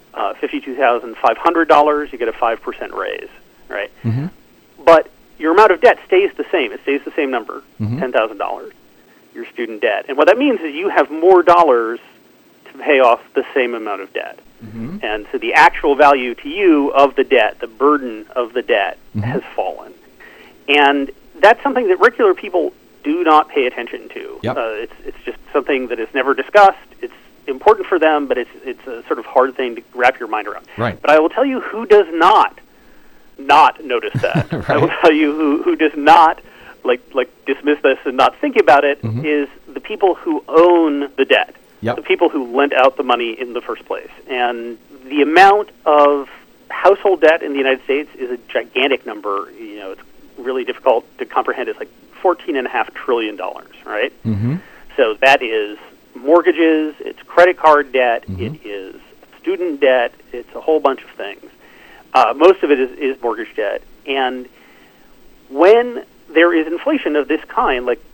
$52,500, you get a 5% raise, right? But your amount of debt stays the same. It stays the same number, $10,000, your student debt. And what that means is you have more dollars to pay off the same amount of debt. And so the actual value to you of the debt, the burden of the debt, has fallen. And that's something that regular people do not pay attention to. It's just something that is never discussed. It's important for them, but it's a sort of hard thing to wrap your mind around. Right. But I will tell you who does not notice that. Right. I will tell you who does not like dismiss this and not think about it is the people who own the debt. The people who lent out the money in the first place. And the amount of household debt in the United States is a gigantic number. It's really difficult to comprehend. It's like $14.5 trillion, right? So that is mortgages, it's credit card debt, it is student debt, it's a whole bunch of things. Most of it is mortgage debt. And when there is inflation of this kind, like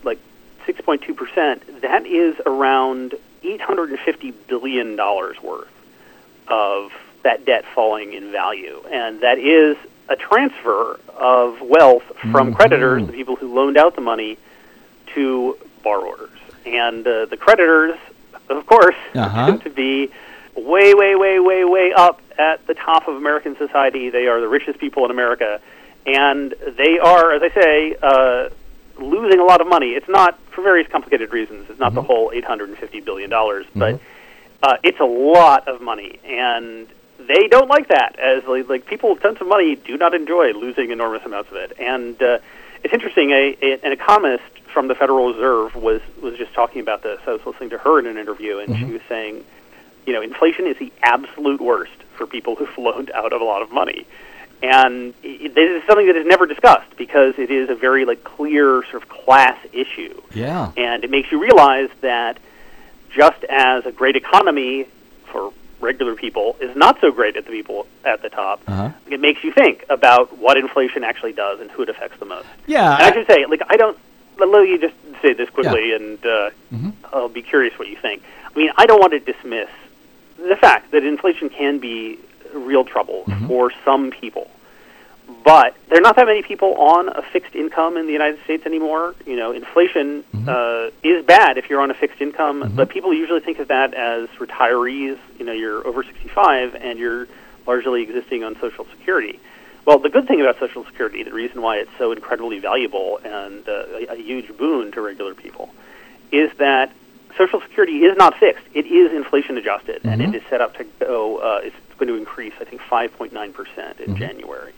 6.2%, that is around $850 billion worth of that debt falling in value. And that is a transfer of wealth from creditors, the people who loaned out the money, to borrowers. And the creditors, of course, tend to be way, way, way, way, way up at the top of American society. They are the richest people in America. And they are, as I say, losing a lot of money. It's not, for various complicated reasons, it's not the whole $850 billion, but it's a lot of money. And they don't like that, as like people with tons of money do not enjoy losing enormous amounts of it. And it's interesting, an economist from the Federal Reserve was just talking about this. I was listening to her in an interview, and she was saying, inflation is the absolute worst for people who've loaned out a lot of money. And this is something that is never discussed because it is a very clear sort of class issue. Yeah. And it makes you realize that just as a great economy for regular people is not so great at the people at the top, it makes you think about what inflation actually does and who it affects the most. Yeah. And I should say, I don't, let me just say this quickly, and I'll be curious what you think. I mean, I don't want to dismiss the fact that inflation can be real trouble for some people. But there are not that many people on a fixed income in the United States anymore. You know, inflation is bad if you're on a fixed income, but people usually think of that as retirees. You know, you're over 65 and you're largely existing on Social Security. Well, the good thing about Social Security, the reason why it's so incredibly valuable and a huge boon to regular people, is that Social Security is not fixed. It is inflation adjusted, and it is set up to go, it's going to increase, I think, 5.9% in January.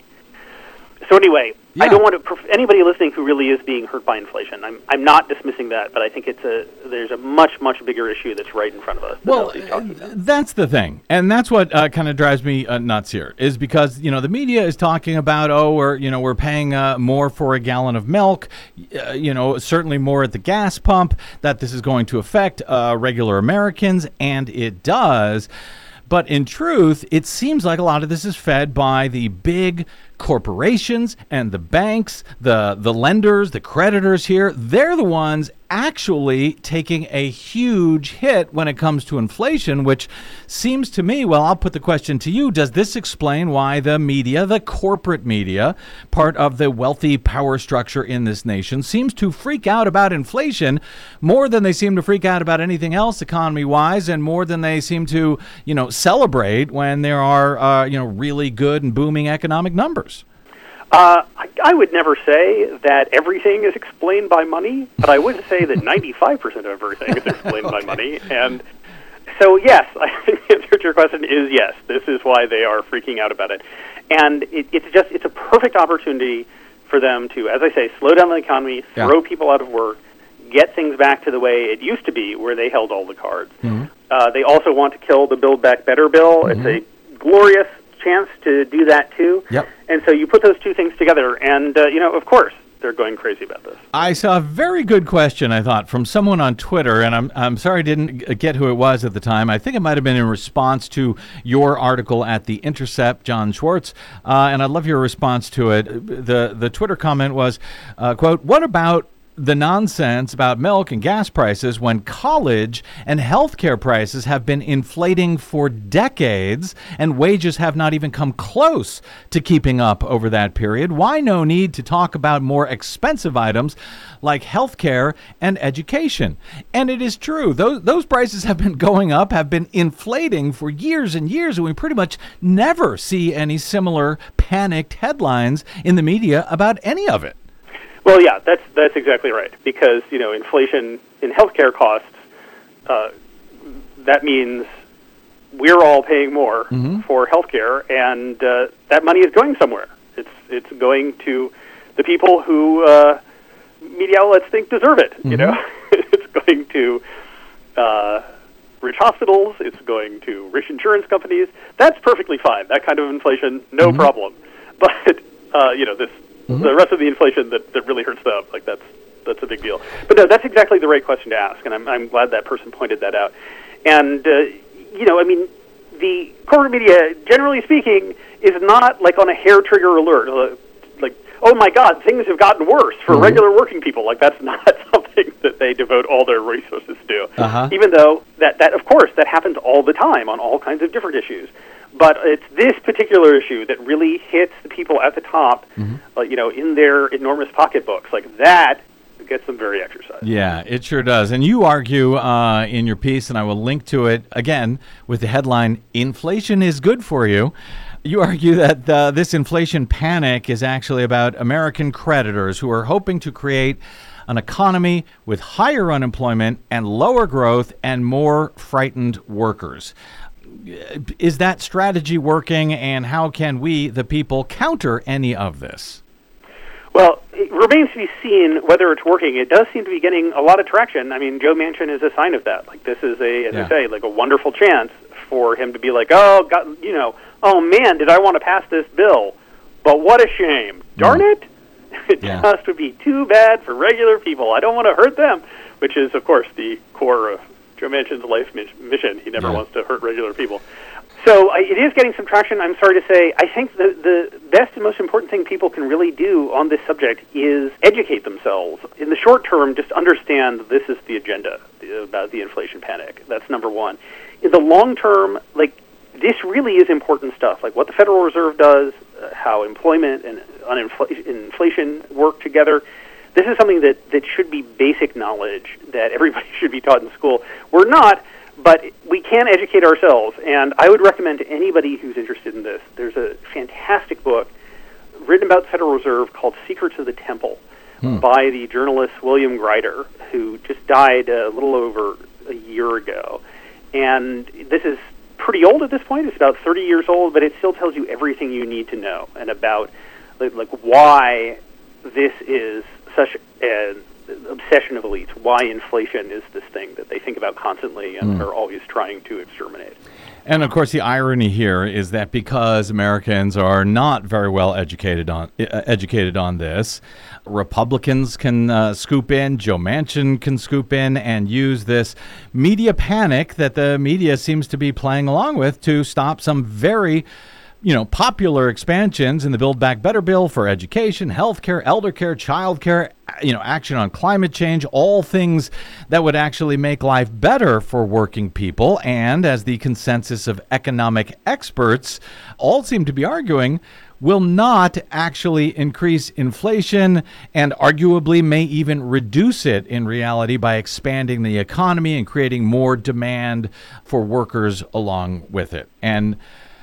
So anyway, I don't want to anybody listening who really is being hurt by inflation. I'm not dismissing that, but I think there's a much bigger issue that's right in front of us. Well, that's the thing, and that's what kind of drives me nuts here. Is because the media is talking about we're paying more for a gallon of milk, certainly more at the gas pump. That this is going to affect regular Americans, and it does. But in truth, it seems like a lot of this is fed by the big corporations and the banks, the lenders, the creditors here. They're the ones actually taking a huge hit when it comes to inflation, which seems to me, well, I'll put the question to you. Does this explain why the media, the corporate media, part of the wealthy power structure in this nation, seems to freak out about inflation more than they seem to freak out about anything else economy-wise, and more than they seem to, celebrate when there are, really good and booming economic numbers? I would never say that everything is explained by money, but I would say that 95% of everything is explained by money. And so, yes, I think the answer to your question is yes. This is why they are freaking out about it. And it's a perfect opportunity for them to, as I say, slow down the economy, throw people out of work, get things back to the way it used to be, where they held all the cards. They also want to kill the Build Back Better bill. It's a glorious chance to do that too. And so you put those two things together, and of course they're going crazy about this. I saw a very good question, I thought, from someone on Twitter, and I'm sorry I didn't get who it was at the time. I think it might have been in response to your article at The Intercept, John Schwartz, and I'd love your response to it. The Twitter comment was, quote, "What about the nonsense about milk and gas prices when college and healthcare prices have been inflating for decades and wages have not even come close to keeping up over that period? Why no need to talk about more expensive items like healthcare and education?" And it is true. Those prices have been going up, have been inflating for years and years, and we pretty much never see any similar panicked headlines in the media about any of it. Well, yeah, that's exactly right. Because inflation in healthcare costs, that means we're all paying more for healthcare, and that money is going somewhere. It's going to the people who media outlets think deserve it. It's going to rich hospitals. It's going to rich insurance companies. That's perfectly fine. That kind of inflation, no problem. But this. The rest of the inflation that really hurts them, that's a big deal. But no, that's exactly the right question to ask, and I'm glad that person pointed that out. And, the corporate media, generally speaking, is not on a hair-trigger alert, oh my God, things have gotten worse for regular working people. That's not something that they devote all their resources to. Even though that, of course, that happens all the time on all kinds of different issues. But it's this particular issue that really hits the people at the top, in their enormous pocketbooks. That gets them very exercised. Yeah, it sure does. And you argue in your piece, and I will link to it again with the headline, "Inflation is good for you." You argue that this inflation panic is actually about American creditors who are hoping to create an economy with higher unemployment and lower growth and more frightened workers. Is that strategy working, and how can we, the people, counter any of this? Well, it remains to be seen whether it's working. It does seem to be getting a lot of traction. I mean, Joe Manchin is a sign of that. This is I say, a wonderful chance for him to be oh, God, oh man, did I want to pass this bill? but what a shame. Darn it. It just would be too bad for regular people. I don't want to hurt them, which is, of course, the core of Joe Manchin's life mission. He never wants to hurt regular people. So it is getting some traction, I'm sorry to say. I think the best and most important thing people can really do on this subject is educate themselves. In the short term, just understand this is the agenda about the inflation panic. That's number one. In the long term, this really is important stuff, like what the Federal Reserve does, how employment and inflation work together. This is something that should be basic knowledge that everybody should be taught in school. We're not, but we can educate ourselves, and I would recommend to anybody who's interested in this, there's a fantastic book written about the Federal Reserve called Secrets of the Temple by the journalist William Greider, who just died a little over a year ago. And this is pretty old at this point. It's about 30 years old, but it still tells you everything you need to know and about why this is such an obsession of elites, why inflation is this thing that they think about constantly and are always trying to exterminate. And, of course, the irony here is that because Americans are not very well educated on this, Republicans can scoop in, Joe Manchin can scoop in and use this media panic that the media seems to be playing along with to stop some very popular expansions in the Build Back Better bill for education, healthcare, elder care, child care, action on climate change, all things that would actually make life better for working people. And as the consensus of economic experts all seem to be arguing, will not actually increase inflation and arguably may even reduce it in reality by expanding the economy and creating more demand for workers along with it. And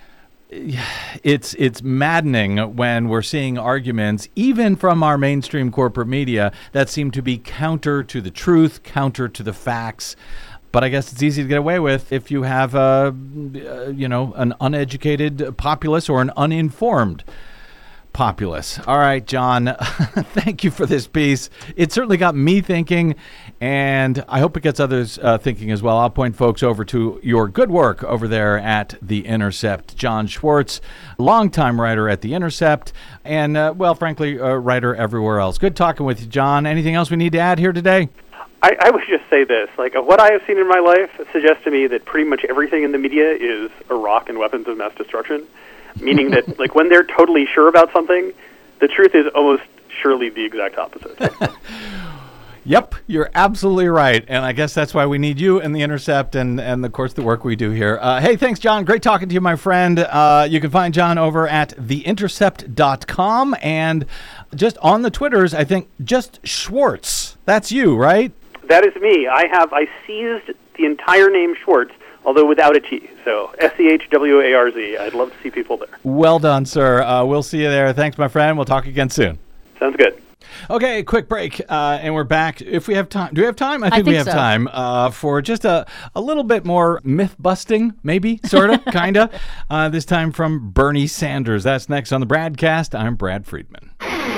it's maddening when we're seeing arguments, even from our mainstream corporate media, that seem to be counter to the truth, counter to the facts. But I guess it's easy to get away with if you have an uneducated populace or an uninformed populace. All right, John, thank you for this piece. It certainly got me thinking, and I hope it gets others thinking as well. I'll point folks over to your good work over there at The Intercept. John Schwartz, longtime writer at The Intercept, and, frankly, a writer everywhere else. Good talking with you, John. Anything else we need to add here today? I would just say this, what I have seen in my life suggests to me that pretty much everything in the media is Iraq and weapons of mass destruction, meaning that, when they're totally sure about something, the truth is almost surely the exact opposite. Yep, you're absolutely right, and I guess that's why we need you and The Intercept and of course, the work we do here. Hey, thanks, John. Great talking to you, my friend. You can find John over at theintercept.com, and just on the Twitters, I think, just Schwartz. That's you, right? That is me. I seized the entire name Schwartz, although without a T. So SCHWARZ. I'd love to see people there. Well done, sir. We'll see you there. Thanks, my friend. We'll talk again soon. Sounds good. Okay, quick break, and we're back. If we have time. Do we have time? I think we have so. time for just a little bit more myth-busting, maybe, sort of, kind of. This time from Bernie Sanders. That's next on the Bradcast. I'm Brad Friedman.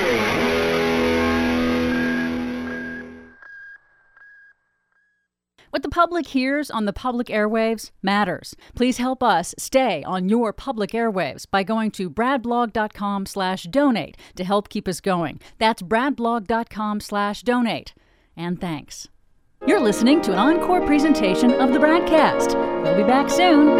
What the public hears on the public airwaves matters. Please help us stay on your public airwaves by going to bradblog.com/donate to help keep us going. That's bradblog.com/donate. And thanks. You're listening to an encore presentation of the Bradcast. We'll be back soon.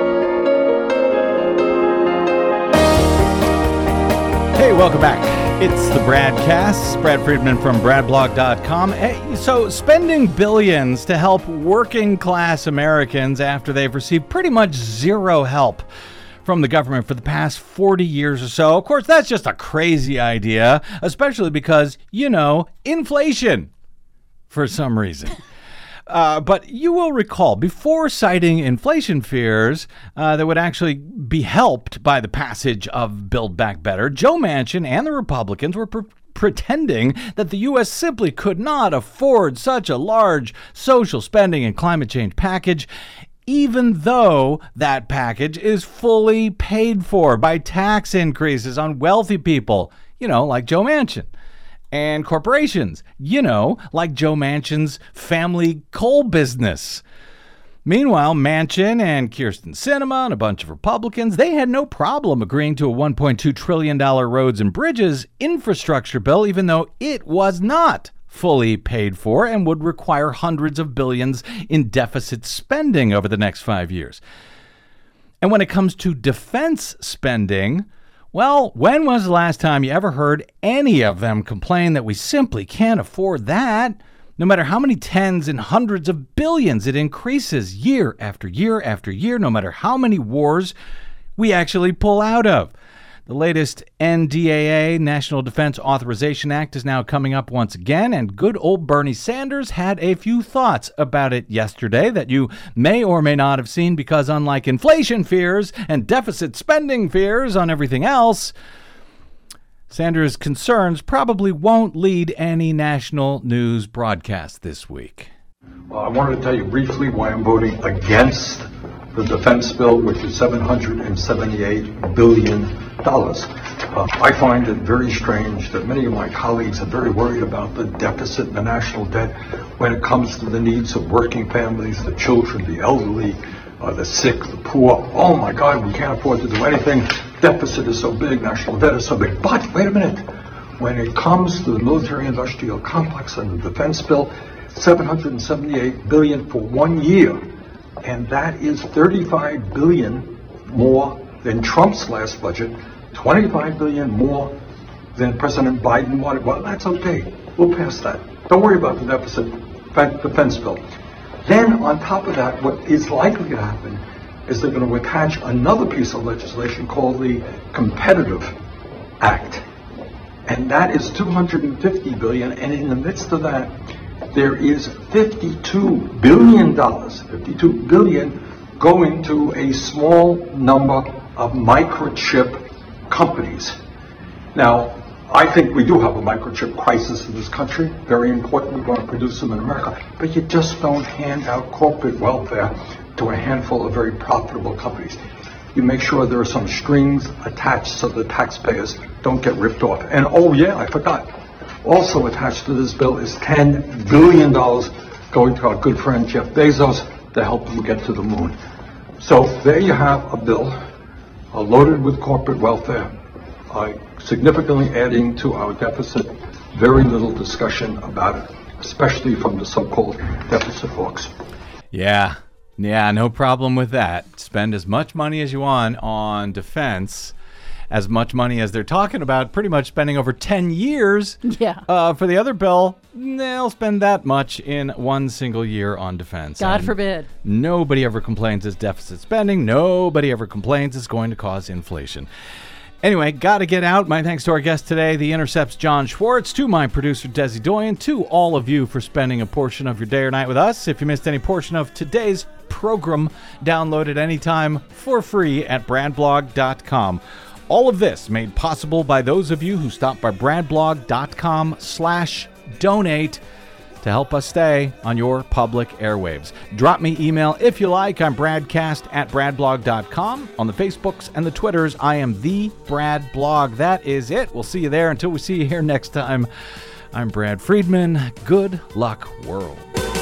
Hey, welcome back. It's the Bradcast. Brad Friedman from bradblog.com. Hey, so spending billions to help working class Americans after they've received pretty much zero help from the government for the past 40 years or so. Of course, that's just a crazy idea, especially because, inflation for some reason. But you will recall, before citing inflation fears that would actually be helped by the passage of Build Back Better, Joe Manchin and the Republicans were pretending that the U.S. simply could not afford such a large social spending and climate change package, even though that package is fully paid for by tax increases on wealthy people, like Joe Manchin. And corporations, like Joe Manchin's family coal business. Meanwhile, Manchin and Kyrsten Sinema and a bunch of Republicans, they had no problem agreeing to a $1.2 trillion roads and bridges infrastructure bill, even though it was not fully paid for and would require hundreds of billions in deficit spending over the next 5 years. And when it comes to defense spending, well, when was the last time you ever heard any of them complain that we simply can't afford that? No matter how many tens and hundreds of billions it increases year after year after year, no matter how many wars we actually pull out of. The latest NDAA, National Defense Authorization Act, is now coming up once again, and good old Bernie Sanders had a few thoughts about it yesterday that you may or may not have seen because unlike inflation fears and deficit spending fears on everything else, Sanders' concerns probably won't lead any national news broadcast this week. Well, I wanted to tell you briefly why I'm voting against the defense bill, which is $778 billion. I find it very strange that many of my colleagues are very worried about the deficit and the national debt when it comes to the needs of working families, the children, the elderly, the sick, the poor. Oh my God, we can't afford to do anything. Deficit is so big, national debt is so big. But wait a minute, when it comes to the military-industrial complex and the defense bill, $778 billion for 1 year, and that is $35 billion more than Trump's last budget, $25 billion more than President Biden wanted. Well, that's okay. We'll pass that. Don't worry about the deficit defense bill. Then, on top of that, what is likely to happen is they're going to attach another piece of legislation called the Competitive Act. And that is $250 billion. And in the midst of that, there is $52 billion going to a small number of microchip companies. Now, I think we do have a microchip crisis in this country. Very important. We want to produce them in America. But you just don't hand out corporate welfare to a handful of very profitable companies. You make sure there are some strings attached so the taxpayers don't get ripped off. And oh yeah, I forgot. Also attached to this bill is $10 billion going to our good friend Jeff Bezos to help him get to the moon. So there you have a bill loaded with corporate welfare, significantly adding to our deficit. Very little discussion about it, especially from the so-called deficit hawks. Yeah, no problem with that. Spend as much money as you want on defense, as much money as they're talking about, pretty much spending over 10 years. Yeah. For the other bill, they'll spend that much in one single year on defense. God forbid. Nobody ever complains it's deficit spending. Nobody ever complains it's going to cause inflation. Anyway, got to get out. My thanks to our guest today, The Intercept's John Schwartz, to my producer, Desi Doyen, to all of you for spending a portion of your day or night with us. If you missed any portion of today's program, download it anytime for free at bradblog.com. All of this made possible by those of you who stopped by bradblog.com/donate to help us stay on your public airwaves. Drop me email if you like. I'm bradcast@bradblog.com. On the Facebooks and the Twitters, I am the Brad Blog. That is it. We'll see you there. Until we see you here next time, I'm Brad Friedman. Good luck, world.